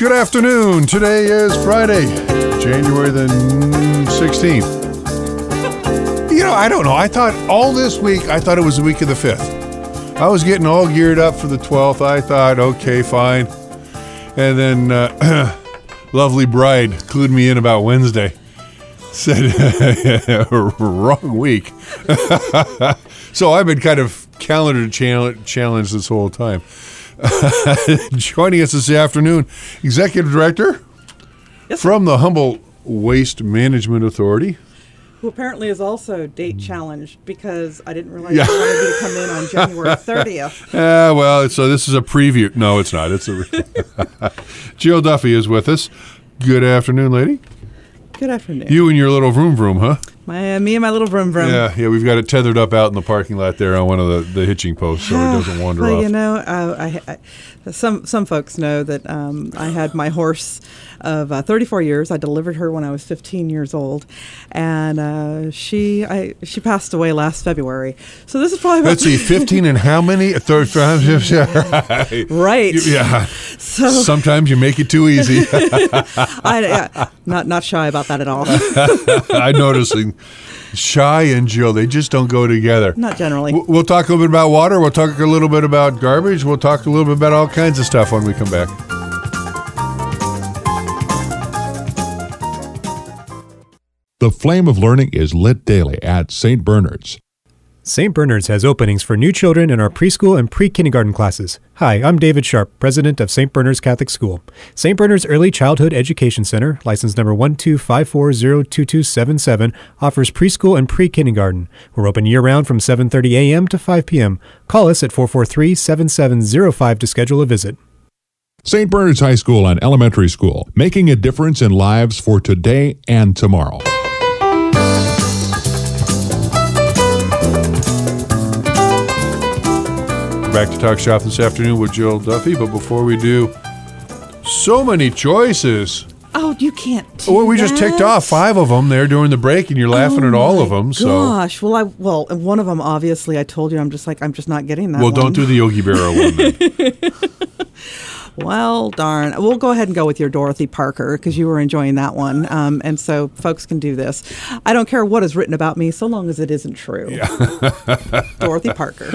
Good afternoon. Today is Friday, January the 16th. I don't know. I thought all this week, I thought it was the week of the 5th. I was getting all geared up for the 12th. I thought, okay, fine. And then lovely bride clued me in about Wednesday. Said, wrong week. So I've been kind of calendar challenged this whole time. Joining us this afternoon, Executive Director from the Humboldt Waste Management Authority. Who apparently is also date challenged because I didn't realize you wanted me to come in on January 30th. So this is a preview. No, it's not. It's a Jill Duffy is with us. Good afternoon, lady. Good afternoon. You and your little vroom vroom, huh? Me and my little vroom vroom. Yeah, we've got it tethered up out in the parking lot there on one of the hitching posts so it doesn't wander off. Some folks know that I had my horse of 34 years. I delivered her when I was 15 years old, and she passed away last February. So this is probably let's see, 15 and how many? 35. Right. Yeah. So sometimes you make it too easy. Not shy about that at all. I'm noticing. Shy and Jill, they just don't go together. Not generally. We'll talk a little bit about water. We'll talk a little bit about garbage. We'll talk a little bit about all kinds of stuff when we come back. The flame of learning is lit daily at St. Bernard's. St. Bernard's has openings for new children in our preschool and pre-kindergarten classes. Hi, I'm David Sharp, president of St. Bernard's Catholic School. St. Bernard's Early Childhood Education Center, license number 125402277, offers preschool and pre-kindergarten. We're open year-round from 7:30 a.m. to 5 p.m. Call us at 443-7705 to schedule a visit. St. Bernard's High School and Elementary School, making a difference in lives for today and tomorrow. Back to Talk Shop this afternoon with Jill Duffy, but before we do, so many choices. Oh, you can't do Well, we just ticked off 5 of them there during the break, and you're laughing at all of them. Gosh, and one of them, obviously, I told you, I'm just not getting that Well, one. don't do the Yogi Berra one then. Well, darn. We'll go ahead and go with your Dorothy Parker because you were enjoying that one. And so folks can do this. I don't care what is written about me so long as it isn't true. Yeah. Dorothy Parker.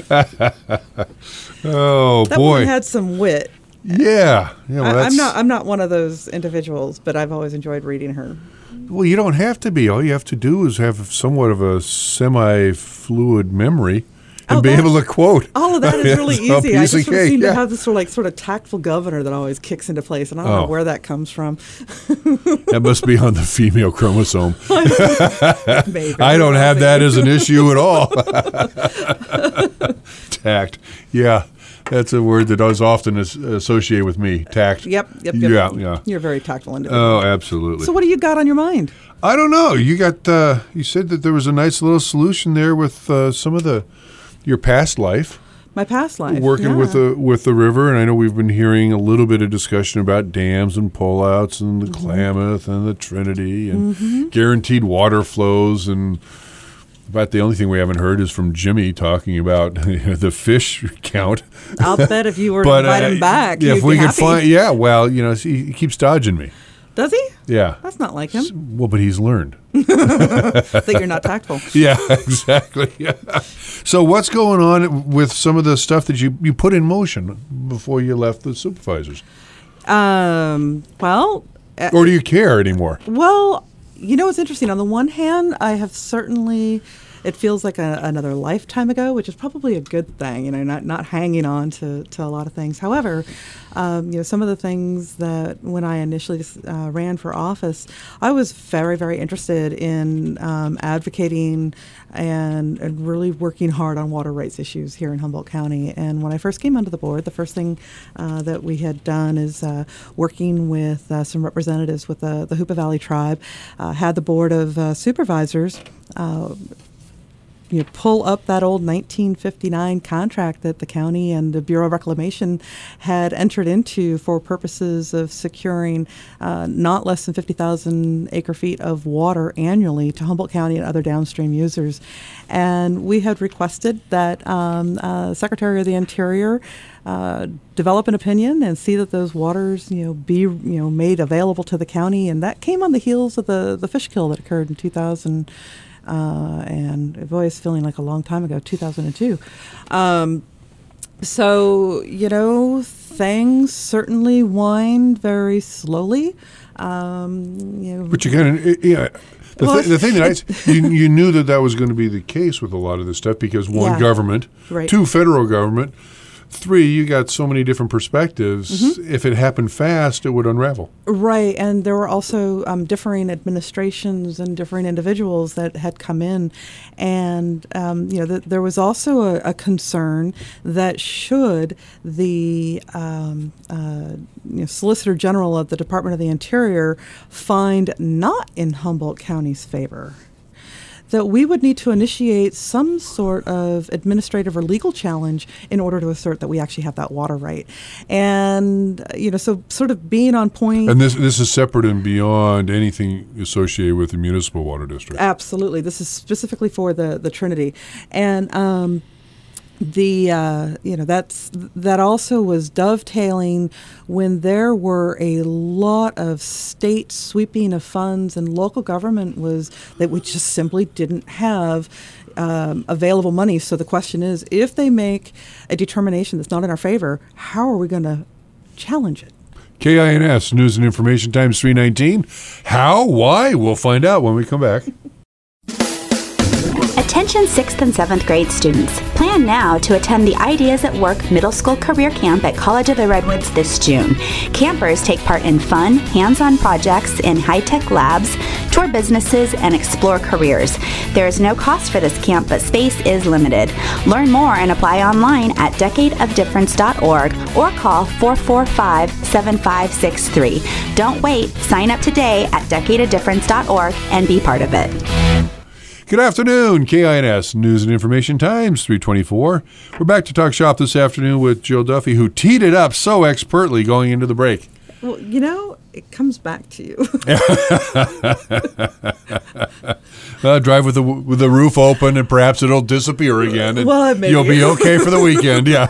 Oh, that boy. one had some wit. Yeah. I'm not one of those individuals, but I've always enjoyed reading her. Well, you don't have to be. All you have to do is have somewhat of a semi-fluid memory. And be able to quote. All of that is really easy. I just seem to have this sort of tactful governor that always kicks into place, and I don't know where that comes from. That must be on the female chromosome. Maybe. I don't have that as an issue at all. Tact. Yeah, that's a word that is often associated with me. Tact. Yep. Yeah. You're a very tactful individual. Oh, absolutely. So what do you got on your mind? I don't know. You said that there was a nice little solution there with some of your past life. My past life. Working with the river, and I know we've been hearing a little bit of discussion about dams and pullouts and the Klamath and the Trinity and guaranteed water flows, and about the only thing we haven't heard is from Jimmy talking about the fish count. I'll bet if you were to invite him back, if we could happy. He keeps dodging me. Does he? Yeah. That's not like him. Well, but he's learned. That you're not tactful. Yeah, exactly. Yeah. So what's going on with some of the stuff that you put in motion before you left the supervisors? Or do you care anymore? Well, it's interesting. On the one hand, I have certainly... It feels like another lifetime ago, which is probably a good thing, not hanging on to a lot of things. However, some of the things that when I initially ran for office, I was very, very interested in advocating and really working hard on water rights issues here in Humboldt County. And when I first came onto the board, the first thing that we had done is working with some representatives with the Hoopa Valley Tribe, had the board of supervisors pull up that old 1959 contract that the county and the Bureau of Reclamation had entered into for purposes of securing not less than 50,000 acre feet of water annually to Humboldt County and other downstream users. And we had requested that Secretary of the Interior develop an opinion and see that those waters, be made available to the county. And that came on the heels of the fish kill that occurred in 2000. And boy, it's feeling like a long time ago, 2002. So, things certainly wind very slowly. But you kind of, the thing that you knew that was going to be the case with a lot of this stuff because one, government, right. Two, federal government, three, you got so many different perspectives. Mm-hmm. If it happened fast, it would unravel. Right, and there were also differing administrations and different individuals that had come in, and there was also a concern that should the Solicitor General of the Department of the Interior find not in Humboldt County's favor, that we would need to initiate some sort of administrative or legal challenge in order to assert that we actually have that water right. And, so sort of being on point. And this is separate and beyond anything associated with the municipal water district. Absolutely. This is specifically for the Trinity. And that also was dovetailing when there were a lot of state sweeping of funds and local government was that we just simply didn't have available money. So the question is, if they make a determination that's not in our favor, how are we going to challenge it? KINS News and Information Times 319. How? Why? We'll find out when we come back. Attention 6th and 7th grade students. Plan now to attend the Ideas at Work Middle School Career Camp at College of the Redwoods this June. Campers take part in fun, hands-on projects in high-tech labs, tour businesses, and explore careers. There is no cost for this camp, but space is limited. Learn more and apply online at decadeofdifference.org or call 445-7563. Don't wait. Sign up today at decadeofdifference.org and be part of it. Good afternoon, KINS News and Information Times 324. We're back to talk shop this afternoon with Jill Duffy, who teed it up so expertly going into the break. Well, it comes back to you. Drive with the roof open, and perhaps it'll disappear again. And you'll be okay for the weekend. Yeah.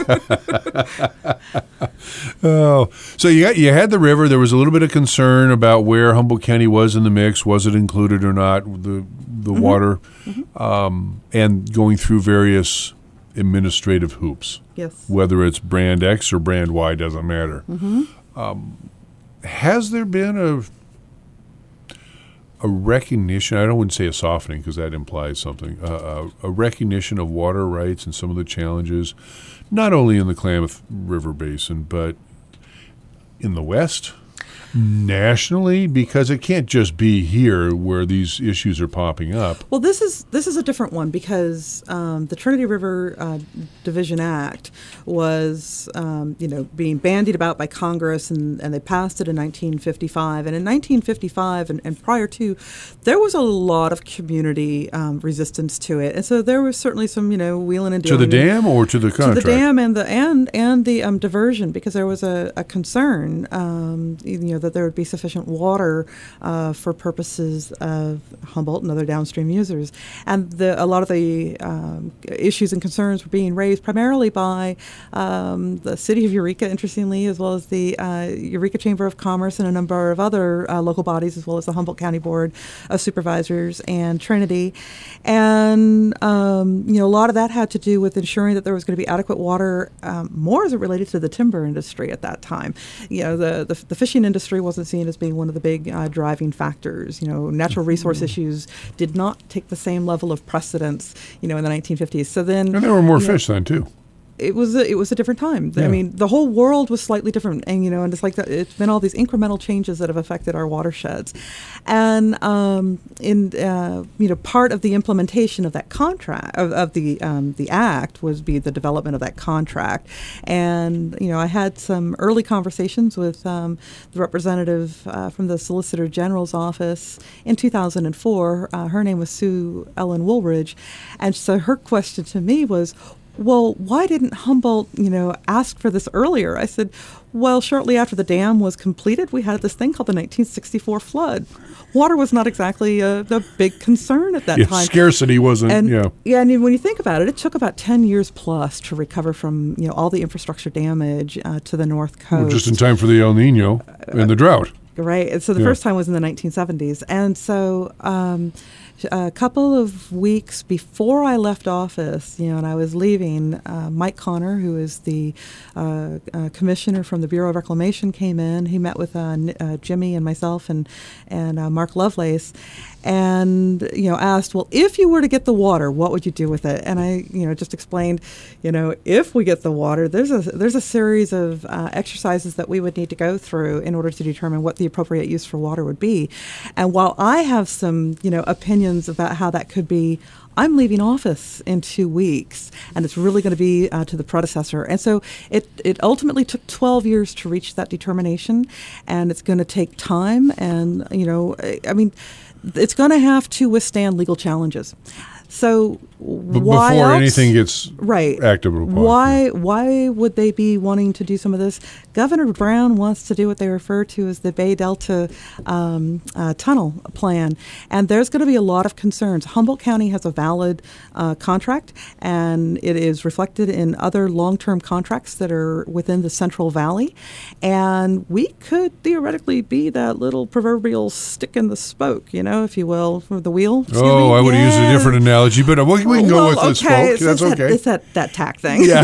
Oh, so you had the river. There was a little bit of concern about where Humboldt County was in the mix. Was it included or not? The mm-hmm. water, mm-hmm. And going through various administrative hoops. Yes. Whether it's brand X or brand Y doesn't matter. Mm-hmm. Has there been a recognition? I don't want to say a softening because that implies something. A recognition of water rights and some of the challenges, not only in the Klamath River Basin, but in the West, nationally, because it can't just be here where these issues are popping up. Well, this is a different one because the Trinity River Division Act was being bandied about by Congress, and they passed it in 1955. And in 1955 and prior to, there was a lot of community resistance to it, and so there was certainly some wheeling and dealing. To the dam or to the contract? To the dam and the diversion, because there was a concern that there would be sufficient water for purposes of Humboldt and other downstream users. And a lot of the issues and concerns were being raised primarily by the city of Eureka, interestingly, as well as the Eureka Chamber of Commerce and a number of other local bodies, as well as the Humboldt County Board of Supervisors and Trinity. And, a lot of that had to do with ensuring that there was going to be adequate water, more as it related to the timber industry at that time. The fishing industry wasn't seen as being one of the big driving factors. Natural resource issues did not take the same level of precedence, in the 1950s. So then, and there were more fish then too. it was a different time. Yeah. I mean, the whole world was slightly different, and and it's like it's been all these incremental changes that have affected our watersheds, and part of the implementation of that contract of the act was the development of that contract, and I had some early conversations with the representative from the Solicitor General's office in 2004. Her name was Sue Ellen Woolridge, and so her question to me was, well, why didn't Humboldt, ask for this earlier? I said, well, shortly after the dam was completed, we had this thing called the 1964 flood. Water was not exactly the big concern at that time. Scarcity wasn't, and when you think about it, it took about 10 years plus to recover from, all the infrastructure damage to the North Coast. Well, just in time for the El Nino and the drought. Right. And so the first time was in the 1970s. And so a couple of weeks before I left office, and I was leaving, Mike Connor, who is the commissioner from the Bureau of Reclamation, came in. He met with Jimmy and myself and Mark Lovelace, and asked, well, if you were to get the water, what would you do with it? And I just explained, if we get the water, there's a series of exercises that we would need to go through in order to determine what the appropriate use for water would be. And while I have some opinions about how that could be, I'm leaving office in 2 weeks, and it's really going to be to the predecessor. And so it ultimately took 12 years to reach that determination, and it's going to take time. And, it's going to have to withstand legal challenges. So why before else? Anything gets acted upon. Why would they be wanting to do some of this? Governor Brown wants to do what they refer to as the Bay Delta tunnel plan, and there's going to be a lot of concerns. Humboldt County has a valid contract, and it is reflected in other long-term contracts that are within the Central Valley, and we could theoretically be that little proverbial stick in the spoke, if you will, for the wheel. I would have used a different analogy, but we can go with the spoke. That's okay. It's that tack thing. Yeah.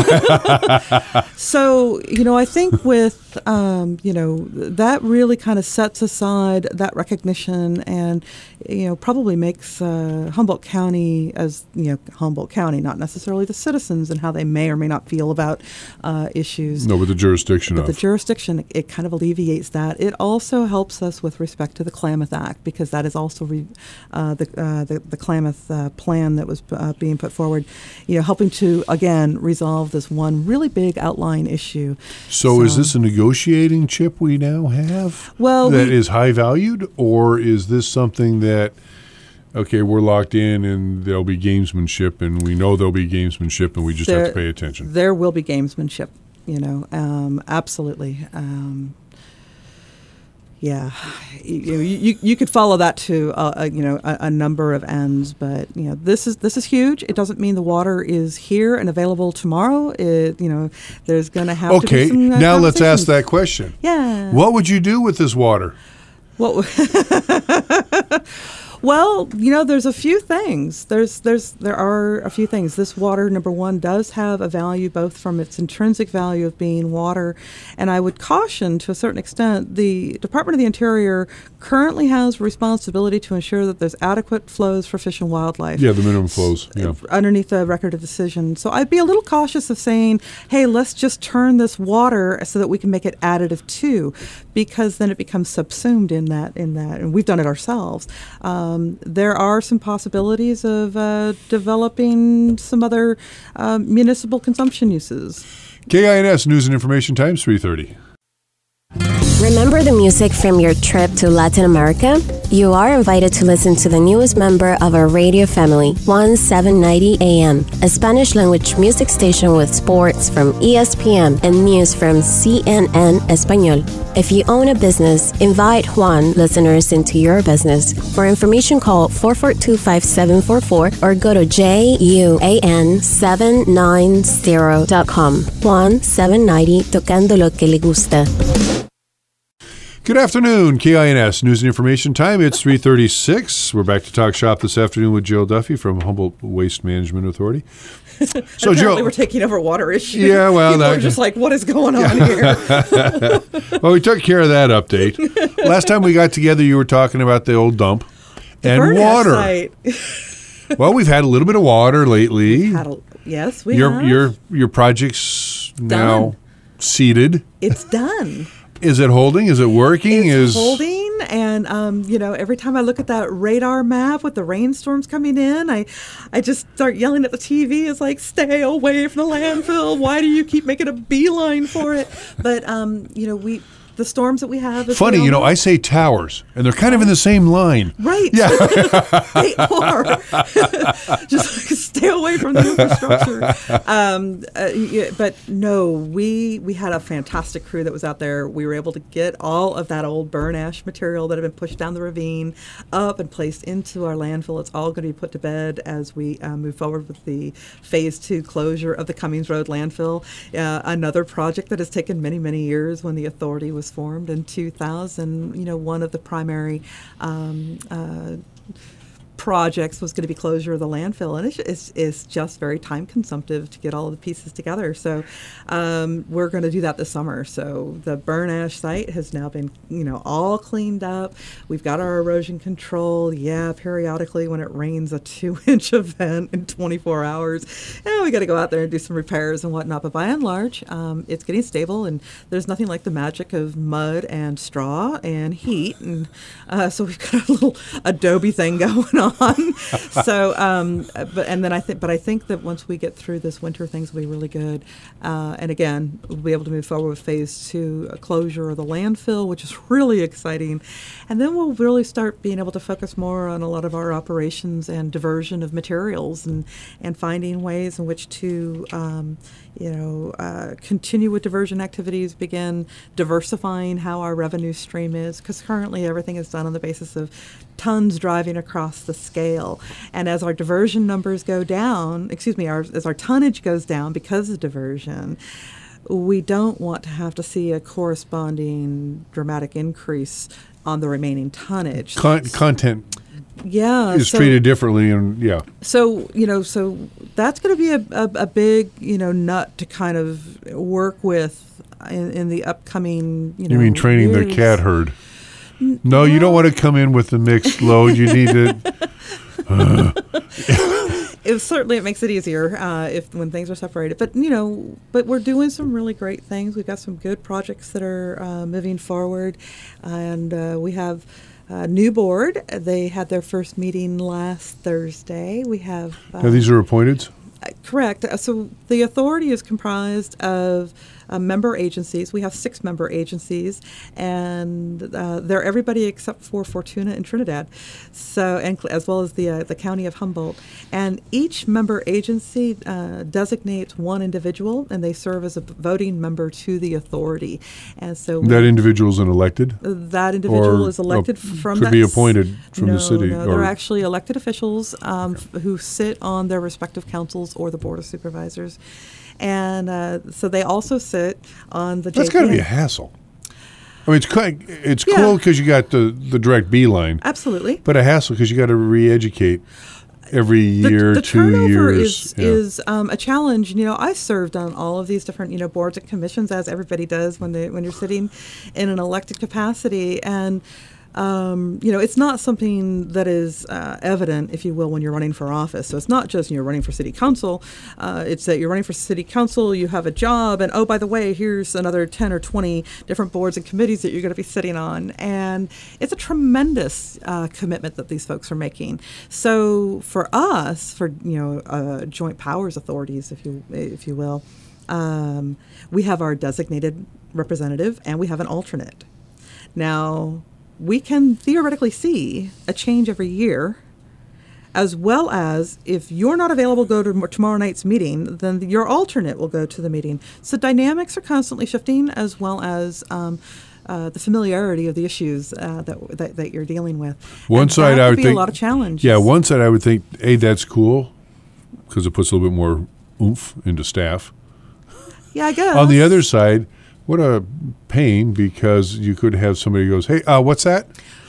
So, I think with, that really kind of sets aside that recognition and, probably makes Humboldt County as, Humboldt County, not necessarily the citizens and how they may or may not feel about issues. No, but the jurisdiction the jurisdiction, it kind of alleviates that. It also helps us with respect to the Klamath Act, because that is also the Klamath plan that was being put forward, helping to, again, resolve this one really big outline issue. So is this a negotiating chip we now have that is high valued, or is this something that, okay, we're locked in and there'll be gamesmanship, and we know there'll be gamesmanship, and we just have to pay attention? There will be gamesmanship, absolutely. Yeah, you could follow that to a number of ends, but this is huge. It doesn't mean the water is here and available tomorrow. There's going to have to be some now let's ask that question. Yeah, what would you do with this water? Well, there's a few things. There are a few things. This water, number one, does have a value both from its intrinsic value of being water, and I would caution to a certain extent, the Department of the Interior currently has responsibility to ensure that there's adequate flows for fish and wildlife. Yeah, the minimum flows. Yeah. Underneath the record of decision. So I'd be a little cautious of saying, hey, let's just turn this water so that we can make it additive too, because then it becomes subsumed in that, and we've done it ourselves. There are some possibilities of developing some other municipal consumption uses. KINS News and Information Times 3:30. Remember the music from your trip to Latin America? You are invited to listen to the newest member of our radio family, 1790 AM, a Spanish-language music station with sports from ESPN and news from CNN Español. If you own a business, invite Juan listeners into your business. For information, call 442-5744 or go to JUAN790.com. Juan 790, tocando lo que le gusta. Good afternoon, KINS News and Information Time. It's 3:36. We're back to Talk Shop this afternoon with Jill Duffy from Humboldt Waste Management Authority. So apparently we're taking over water issues. Yeah, well, we're just like, what is going on here? Well, we took care of that update. Last time we got together, you were talking about the old dump and water. Site. Well, we've had a little bit of water lately. Yes, we have. Your project's now seated. It's done. Is it holding? Is it working? It's holding, and every time I look at that radar map with the rainstorms coming in, I just start yelling at the TV. It's like, stay away from the landfill. Why do you keep making a beeline for it? But the storms that we have. Funny, I say towers, and they're kind of in the same line. Right. Yeah. They are. Just stay away from the infrastructure. But no, we had a fantastic crew that was out there. We were able to get all of that old burn ash material that had been pushed down the ravine up and placed into our landfill. It's all going to be put to bed as we move forward with the phase 2 closure of the Cummings Road landfill. Another project that has taken many, many years when the authority was formed in 2000. One of the primary projects was going to be closure of the landfill, and it's just very time consumptive to get all of the pieces together. So we're going to do that this summer. So the burn ash site has now been all cleaned up. We've got our erosion control. Yeah, periodically when it rains a 2-inch event in 24 hours, we got to go out there and do some repairs and whatnot. But by and large, it's getting stable, and there's nothing like the magic of mud and straw and heat, and so we've got a little adobe thing going on. So, but I think that once we get through this winter, things will be really good. And again, we'll be able to move forward with phase 2 closure of the landfill, which is really exciting. And then we'll really start being able to focus more on a lot of our operations and diversion of materials and finding ways in which to, continue with diversion activities, begin diversifying how our revenue stream is, because currently everything is done on the basis of tons driving across the scale. And as our diversion numbers go down, as our tonnage goes down because of diversion, we don't want to have to see a corresponding dramatic increase on the remaining tonnage. Content is treated differently, and So that's going to be a big nut to kind of work with in the upcoming You mean training years. the cat herd? No, you don't want to come in with the mixed load. You need to. It makes it easier when things are separated. But but we're doing some really great things. We've got some good projects that are moving forward, and we have a new board. They had their first meeting last Thursday. We have. Now these are appointed? Correct. So the authority is comprised of member agencies. We have 6 member agencies, and they're everybody except for Fortuna and Trinidad, so as well as the county of Humboldt. And each member agency designates one individual, and they serve as a voting member to the authority. And so that individual is an elected. That individual is elected from. Could be appointed from the city. No, they're actually elected officials who sit on their respective councils or the board of supervisors. And so they also sit on the JPA. That's got to be a hassle. I mean, it's cool because you got the direct beeline. Absolutely. But a hassle because you got to re-educate every year, the 2 turnover years. is a challenge. I served on all of these different boards and commissions, as everybody does when you're sitting in an elected capacity, and it's not something that is evident, if you will, when you're running for office. So it's not just you're running for city council. It's that you're running for city council, you have a job, and oh, by the way, here's another 10 or 20 different boards and committees that you're going to be sitting on. And it's a tremendous commitment that these folks are making. So for us, for joint powers authorities, if you will, we have our designated representative and we have an alternate. Now, we can theoretically see a change every year, as well as if you're not available, go to tomorrow night's meeting, then your alternate will go to the meeting. So dynamics are constantly shifting, as well as the familiarity of the issues that you're dealing with. One side, I would think, a lot of challenges. Yeah, one side I would think, hey, that's cool, because it puts a little bit more oomph into staff. Yeah, I guess. On the other side, what a pain, because you could have somebody who goes, hey, what's that?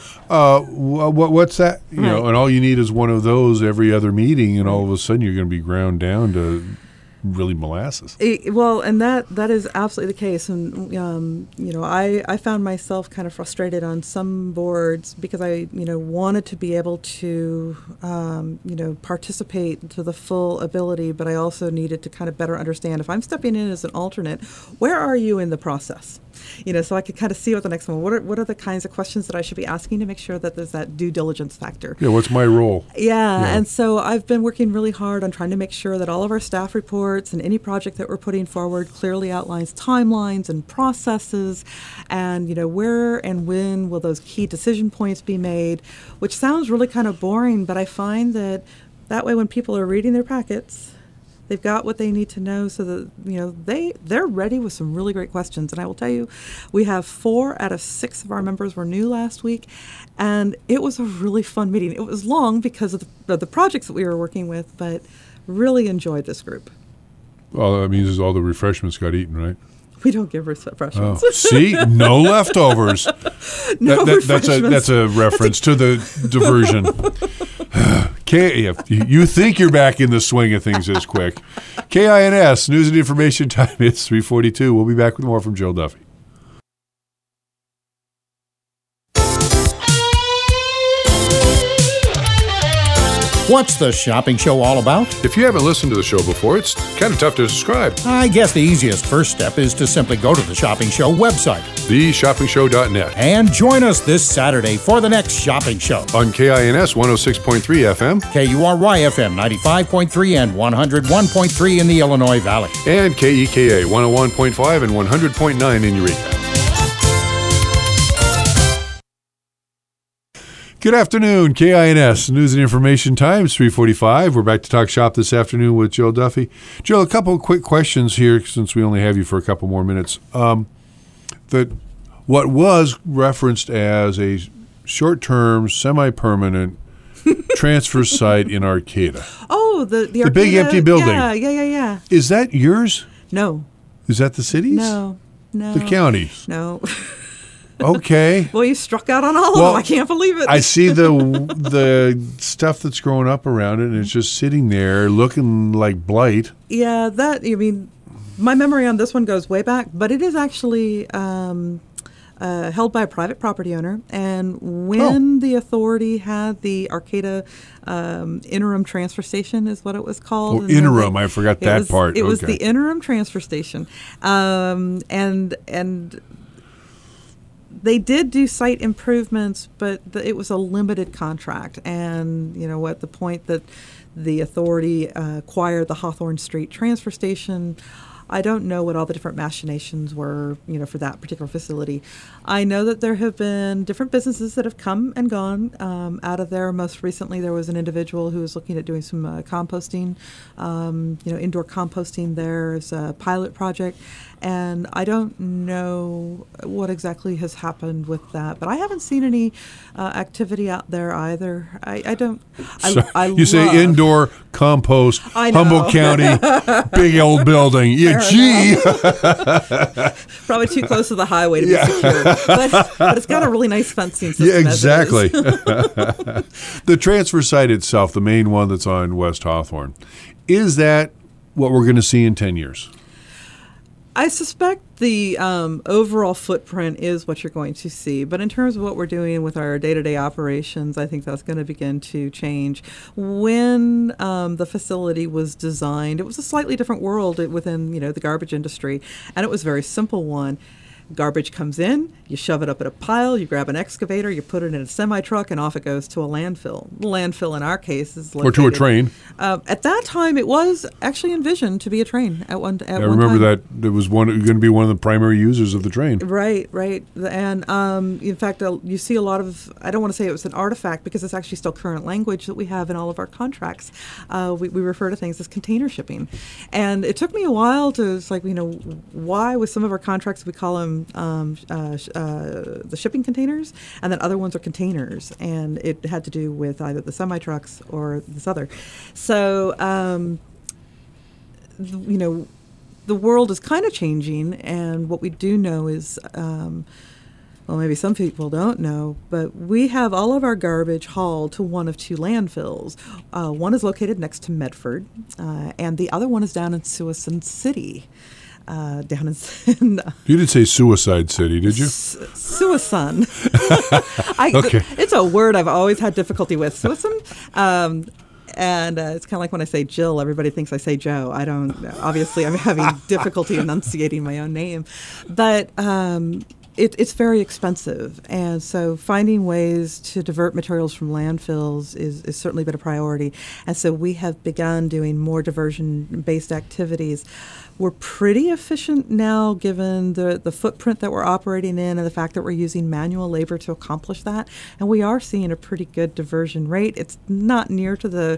What's that? Right. And all you need is one of those every other meeting, and all of a sudden you're going to be ground down to really molasses. Well, and that is absolutely the case. And, I found myself kind of frustrated on some boards because I, wanted to be able to, participate to the full ability, but I also needed to kind of better understand if I'm stepping in as an alternate, where are you in the process? So I could kind of see what the next one, what are the kinds of questions that I should be asking to make sure that there's that due diligence factor. Yeah, what's my role? Yeah, and so I've been working really hard on trying to make sure that all of our staff reports and any project that we're putting forward clearly outlines timelines and processes and, where and when will those key decision points be made, which sounds really kind of boring, but I find that way when people are reading their packets, they've got what they need to know so that, they're ready with some really great questions. And I will tell you, we have 4 out of 6 of our members were new last week, and it was a really fun meeting. It was long because of the projects that we were working with, but really enjoyed this group. Well, that means all the refreshments got eaten, right? We don't give refreshments. Oh, see? No leftovers. That's a reference to the diversion. You think you're back in the swing of things this quick. KINS, News and Information Time. It's 3:42. We'll be back with more from Jill Duffy. What's the shopping show all about? If you haven't listened to the show before, it's kind of tough to describe. I guess the easiest first step is to simply go to the Shopping Show website. TheShoppingShow.net. And join us this Saturday for the next shopping show. On KINS 106.3 FM. KURY FM 95.3 and 101.3 in the Illinois Valley. And KEKA 101.5 and 100.9 in Eureka. Good afternoon, KINS, News and Information Times, 3:45. We're back to talk shop this afternoon with Jill Duffy. Jill, a couple of quick questions here since we only have you for a couple more minutes. What was referenced as a short-term, semi-permanent transfer site in Arcata. Oh, the Arcata, big empty building. Yeah. Is that yours? No. Is that the city's? No. The county's? No. Okay. Well, you struck out on all of them. I can't believe it. I see the stuff that's growing up around it, and it's just sitting there looking like blight. Yeah, my memory on this one goes way back, but it is actually held by a private property owner. And when the authority had the Arcata interim transfer station is what it was called. Oh, interim. I forgot that part. It was the interim transfer station. And they did do site improvements, but it was a limited contract. And, at the point that the authority acquired the Hawthorne Street transfer station, I don't know what all the different machinations were, for that particular facility. I know that there have been different businesses that have come and gone out of there. Most recently, there was an individual who was looking at doing some composting, indoor composting there as a pilot project. And I don't know what exactly has happened with that, but I haven't seen any activity out there either. I don't. You say indoor compost, Humboldt County, big old building. Yeah, gee. Probably too close to the highway to be secure, but it's got a really nice fencing system. Yeah, exactly. The transfer site itself, the main one that's on West Hawthorne, is that what we're going to see in 10 years? I suspect the overall footprint is what you're going to see. But in terms of what we're doing with our day-to-day operations, I think that's going to begin to change. When the facility was designed, it was a slightly different world within, the garbage industry. And it was a very simple one. Garbage comes in, you shove it up in a pile, you grab an excavator, you put it in a semi-truck, and off it goes to a landfill. The landfill, in our case, is located... Or to a train. At that time, it was actually envisioned to be a train at one time. I remember that it was going to be one of the primary users of the train. Right. And in fact, you see a lot of... I don't want to say it was an artifact, because it's actually still current language that we have in all of our contracts. We refer to things as container shipping. And it took me a while to... It's like, why with some of our contracts we call them the shipping containers, and then other ones are containers, and it had to do with either the semi-trucks or this other. So, the world is kind of changing, and what we do know is Well, maybe some people don't know, but we have all of our garbage hauled to one of two landfills. One is located next to Medford, and the other one is down in Suisun City. Down in You didn't say Suicide City, did you? Suisun. Okay. It's a word I've always had difficulty with. Suisun. And it's kind of like when I say Jill, everybody thinks I say Joe. I don't. Obviously, I'm having difficulty enunciating my own name, but it's very expensive, and so finding ways to divert materials from landfills is certainly been a priority. And so we have begun doing more diversion-based activities. We're pretty efficient now, given the footprint that we're operating in and the fact that we're using manual labor to accomplish that. And we are seeing a pretty good diversion rate. It's not near to the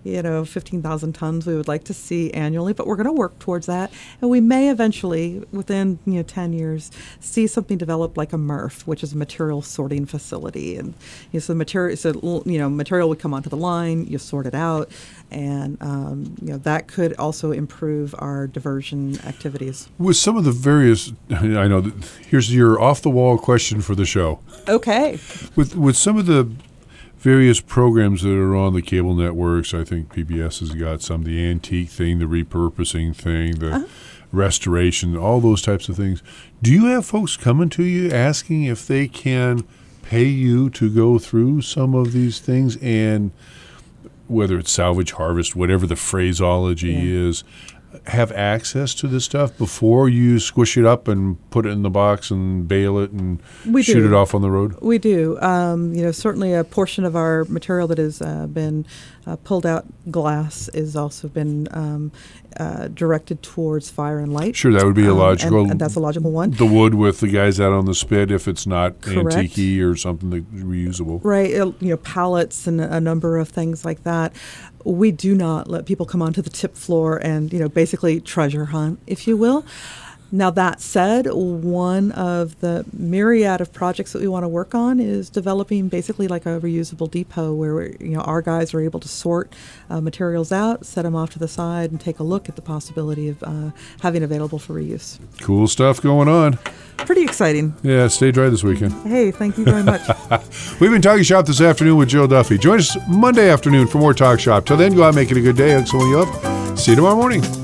15,000 tons we would like to see annually, but we're going to work towards that. And we may eventually, within 10 years, see something develop like a MRF, which is a material sorting facility. And so material would come onto the line, you sort it out, and that could also improve our diversion activities. With some of the various, I know, here's your off-the-wall question for the show. Okay. With some of the various programs that are on the cable networks, I think PBS has got some, the antique thing, the repurposing thing, the restoration, all those types of things. Do you have folks coming to you asking if they can pay you to go through some of these things, and whether it's salvage, harvest, whatever the phraseology is, have access to this stuff before you squish it up and put it in the box and bale it and shoot it off on the road? We do. Certainly a portion of our material that has been pulled out glass is also been directed towards fire and light. Sure, that would be a logical. And that's a logical one. The wood with the guys out on the spit, if it's not Correct. antique or something that's reusable. Right, pallets and a number of things like that. We do not let people come onto the tip floor and, basically treasure hunt, if you will. Now, that said, one of the myriad of projects that we want to work on is developing basically like a reusable depot where our guys are able to sort materials out, set them off to the side, and take a look at the possibility of having available for reuse. Cool stuff going on. Pretty exciting. Yeah, stay dry this weekend. Hey, thank you very much. We've been Talking Shop this afternoon with Jill Duffy. Join us Monday afternoon for more Talk Shop. Till then, go out and make it a good day. Hug someone you love. See you tomorrow morning.